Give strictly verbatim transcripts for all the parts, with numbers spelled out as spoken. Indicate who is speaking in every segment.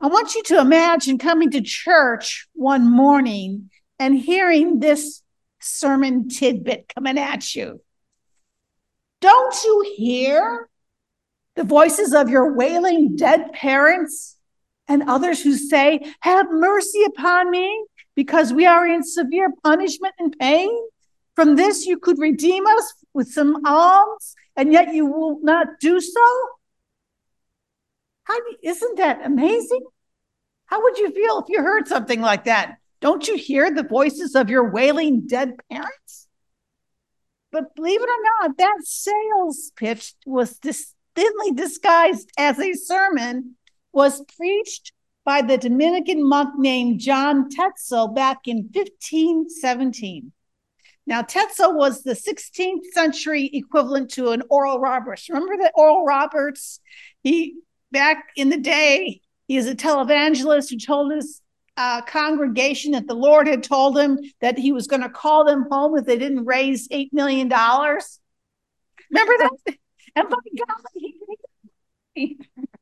Speaker 1: I want you to imagine coming to church one morning and hearing this sermon tidbit coming at you. Don't you hear the voices of your wailing dead parents and others who say, have mercy upon me because we are in severe punishment and pain? From this you could redeem us with some alms, and yet you will not do so? How, isn't that amazing? How would you feel if you heard something like that? Don't you hear the voices of your wailing dead parents? But believe it or not, that sales pitch was dis- thinly disguised as a sermon, was preached by the Dominican monk named John Tetzel back in fifteen seventeen. Now, Tetzel was the sixteenth century equivalent to an Oral Roberts. Remember that Oral Roberts? He, back in the day, he is a televangelist who told his uh, congregation that the Lord had told him that he was going to call them home if they didn't raise eight million dollars. Remember that? And by God, he, he,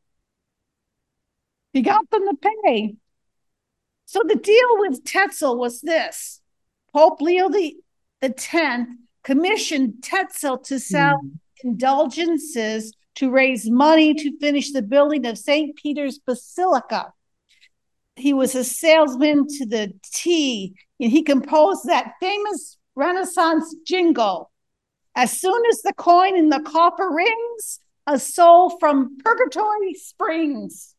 Speaker 1: he got them to pay. So the deal with Tetzel was this. Pope Leo the, the tenth commissioned Tetzel to sell mm. indulgences to raise money to finish the building of Saint Peter's Basilica. He was a salesman to the T, and he composed that famous Renaissance jingle. As soon as the coin in the coffer rings, a soul from purgatory springs.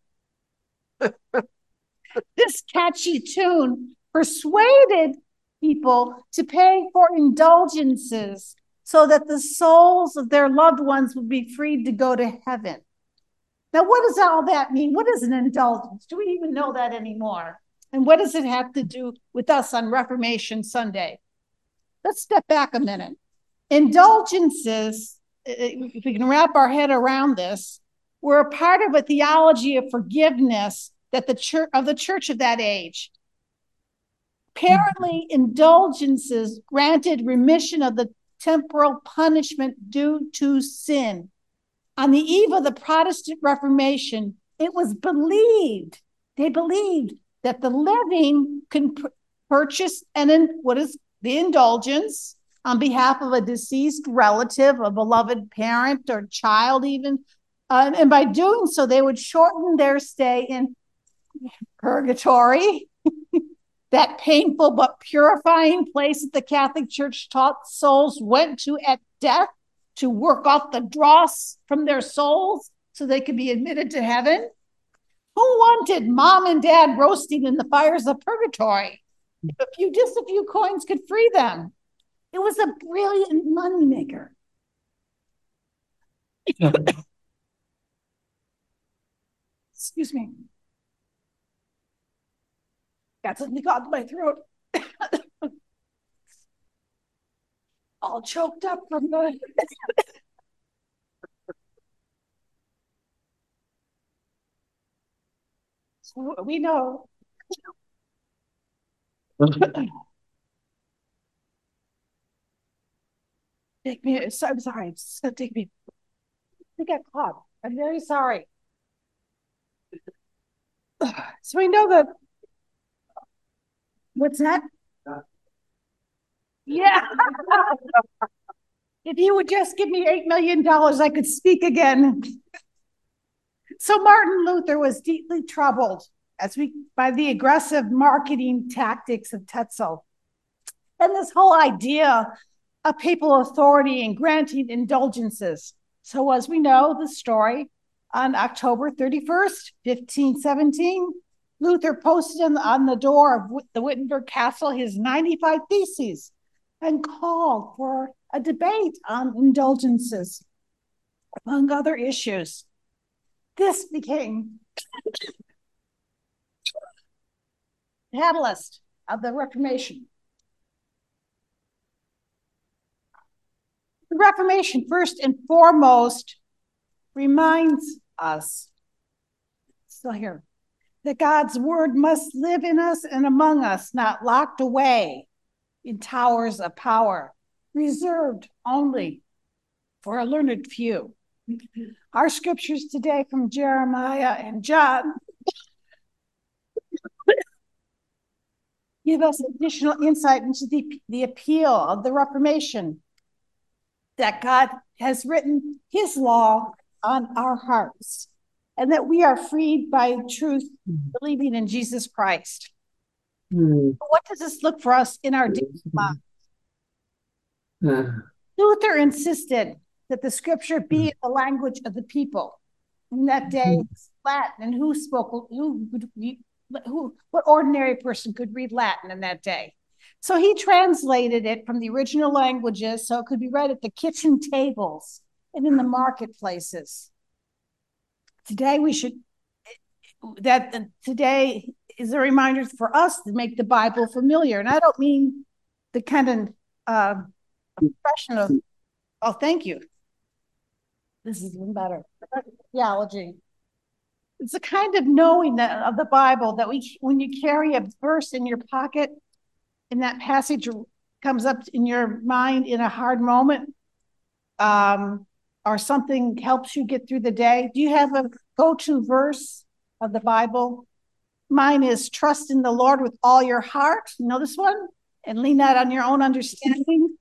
Speaker 1: This catchy tune persuaded people to pay for indulgences so that the souls of their loved ones would be freed to go to heaven. Now, what does all that mean? What is an indulgence? Do we even know that anymore? And what does it have to do with us on Reformation Sunday? Let's step back a minute. Indulgences, if we can wrap our head around this, were a part of a theology of forgiveness that the church of the church of that age. Apparently, indulgences granted remission of the temporal punishment due to sin. On the eve of the Protestant Reformation, it was believed, they believed that the living can pr- purchase an in, what is the indulgence on behalf of a deceased relative, a beloved parent or child even. Uh, and by doing so, they would shorten their stay in purgatory, that painful but purifying place that the Catholic Church taught souls went to at death to work off the dross from their souls so they could be admitted to heaven. Who wanted mom and dad roasting in the fires of purgatory? If a few, just a few coins could free them. It was a brilliant moneymaker. Excuse me. Got something caught in my throat. All choked up from the... So we know. Take me, I'm sorry, it's gonna take me. I got caught. I'm very sorry. So we know that. What's that? Yeah. If you would just give me eight million dollars, I could speak again. So Martin Luther was deeply troubled as we by the aggressive marketing tactics of Tetzel. And this whole idea of papal authority and granting indulgences. So as we know the story, on October thirty-first, fifteen seventeen, Luther posted on the, on the door of the Wittenberg Castle his ninety-five Theses and called for a debate on indulgences, among other issues. This became the catalyst of the Reformation. The Reformation, first and foremost, reminds us, still here, that God's word must live in us and among us, not locked away in towers of power, reserved only for a learned few. Our scriptures today from Jeremiah and John give us additional insight into the, the appeal of the Reformation, that God has written his law on our hearts, and that we are freed by truth, believing in Jesus Christ. Mm. What does this look for us in our daily lives? Uh. Luther insisted that the scripture be in the language of the people. In that day, Latin, and who spoke, who, who, what ordinary person could read Latin in that day? So he translated it from the original languages so it could be read at the kitchen tables and in the marketplaces. Today we should, that today is a reminder for us to make the Bible familiar. And I don't mean the kind of uh, expression of, oh, thank you. This is even better. Theology. It's a kind of knowing that of the Bible that we, when you carry a verse in your pocket and that passage comes up in your mind in a hard moment, um, or something helps you get through the day. Do you have a go-to verse of the Bible? Mine is trust in the Lord with all your heart. You know this one? And lean not on your own understanding.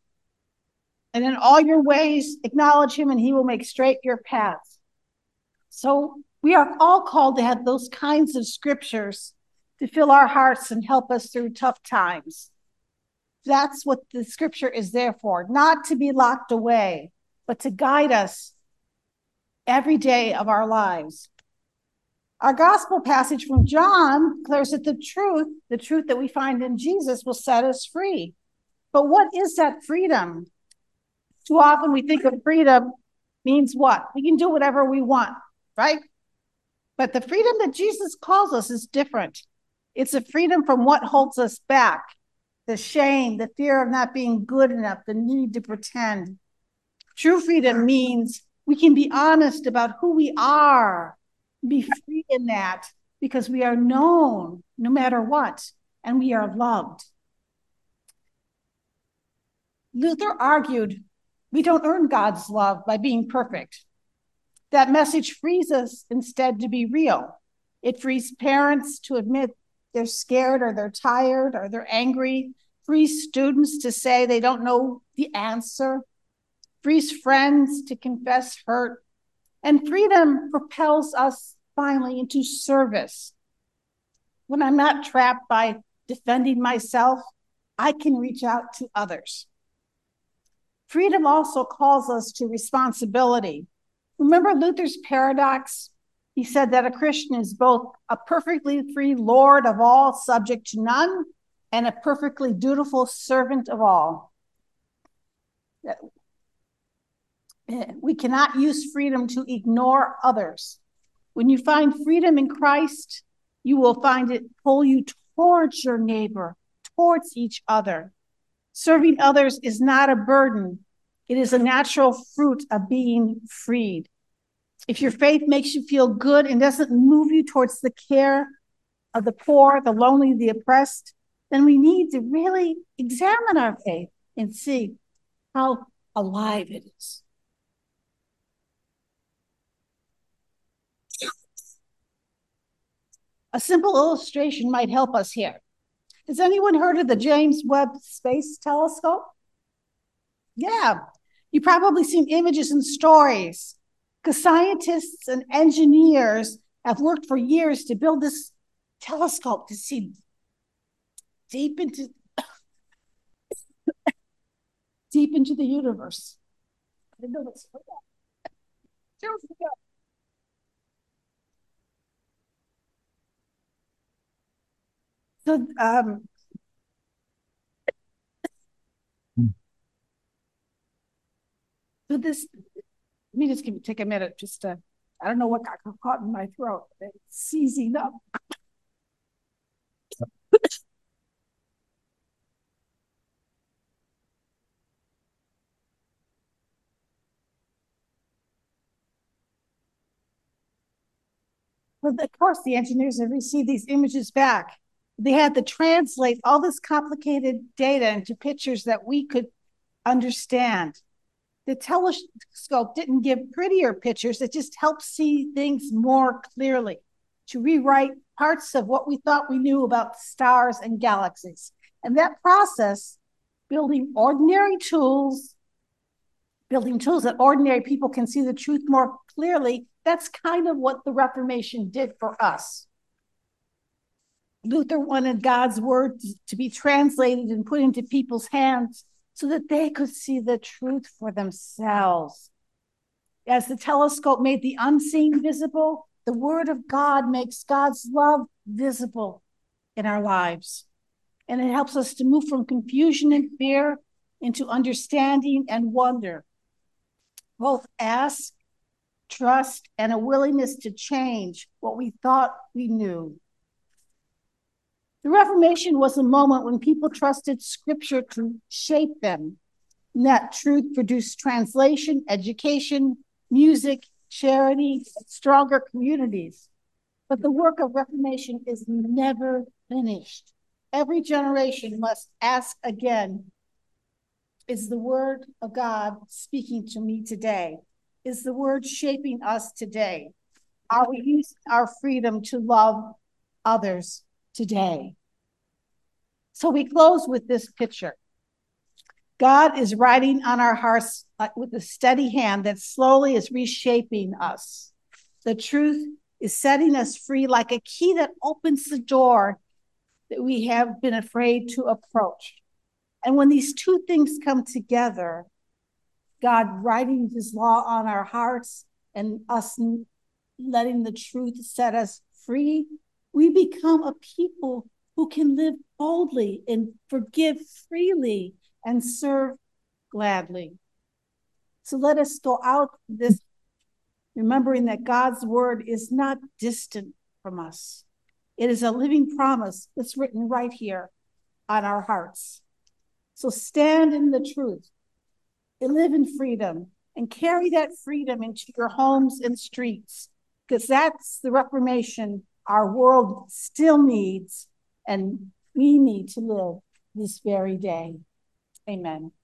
Speaker 1: And in all your ways, acknowledge him and he will make straight your paths. So we are all called to have those kinds of scriptures to fill our hearts and help us through tough times. That's what the scripture is there for, not to be locked away, but to guide us every day of our lives. Our gospel passage from John declares that the truth, the truth that we find in Jesus, will set us free. But what is that freedom? Too often we think of freedom means what? We can do whatever we want, right? But the freedom that Jesus calls us is different. It's a freedom from what holds us back, the shame, the fear of not being good enough, the need to pretend. True freedom means we can be honest about who we are, be free in that, because we are known no matter what, and we are loved. Luther argued we don't earn God's love by being perfect. That message frees us instead to be real. It frees parents to admit they're scared or they're tired or they're angry, frees students to say they don't know the answer, frees friends to confess hurt, and freedom propels us finally into service. When I'm not trapped by defending myself, I can reach out to others. Freedom also calls us to responsibility. Remember Luther's paradox? He said that a Christian is both a perfectly free Lord of all, subject to none, and a perfectly dutiful servant of all. We cannot use freedom to ignore others. When you find freedom in Christ, you will find it pull you towards your neighbor, towards each other. Serving others is not a burden. It is a natural fruit of being freed. If your faith makes you feel good and doesn't move you towards the care of the poor, the lonely, the oppressed, then we need to really examine our faith and see how alive it is. A simple illustration might help us here. Has anyone heard of the James Webb Space Telescope? Yeah, you've probably seen images and stories, because scientists and engineers have worked for years to build this telescope to see deep into deep into the universe. I didn't know that's what that. So, um, so this, let me just give, take a minute just to, I don't know what got caught in my throat. It's seizing up. Well, of course, the engineers have received these images back. They had to translate all this complicated data into pictures that we could understand. The telescope didn't give prettier pictures. It just helped see things more clearly, to rewrite parts of what we thought we knew about stars and galaxies. And that process, building ordinary tools, building tools that ordinary people can see the truth more clearly, that's kind of what the Reformation did for us. Luther wanted God's word to be translated and put into people's hands so that they could see the truth for themselves. As the telescope made the unseen visible, the word of God makes God's love visible in our lives. And it helps us to move from confusion and fear into understanding and wonder. Both ask, trust, and a willingness to change what we thought we knew. The Reformation was a moment when people trusted Scripture to shape them. And that truth produced translation, education, music, charity, stronger communities. But the work of Reformation is never finished. Every generation must ask again, is the word of God speaking to me today? Is the word shaping us today? Are we using our freedom to love others today? So we close with this picture. God is writing on our hearts with a steady hand that slowly is reshaping us. The truth is setting us free like a key that opens the door that we have been afraid to approach. And when these two things come together, God writing his law on our hearts and us letting the truth set us free, we become a people who can live boldly and forgive freely and serve gladly. So let us go out this, remembering that God's word is not distant from us. It is a living promise that's written right here on our hearts. So stand in the truth and live in freedom and carry that freedom into your homes and streets, because that's the Reformation our world still needs and we need to live this very day. Amen.